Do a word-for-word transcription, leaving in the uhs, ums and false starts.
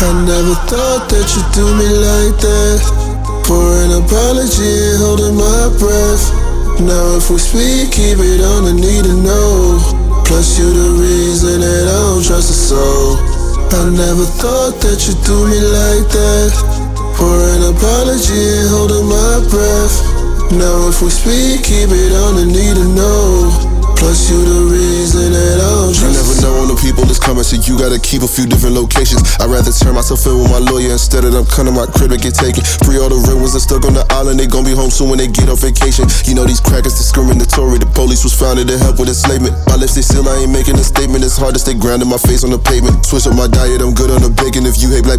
I never thought that you'd do me like that. For an apology and holding my breath. Now if we speak, keep it on the need to know. Plus you the reason that I don't trust a soul. I never thought that you'd do me like that. For an apology and holding my breath. Now if we speak, keep it on the need to know. Plus you the reason that I don't trust. You never know when the people is coming, so you gotta keep a few different locations. I'd rather turn myself in with my lawyer instead of them coming to my crib and get taken. Free all the real ones that stuck on the island, they gon' be home soon when they get off vacation. You know these crackers discriminatory, the police was founded to help with enslavement. My lips they seal, I ain't making a statement. It's hard to stay grounded, my face on the pavement. Switch up my diet, I'm good on the bacon. If you hate black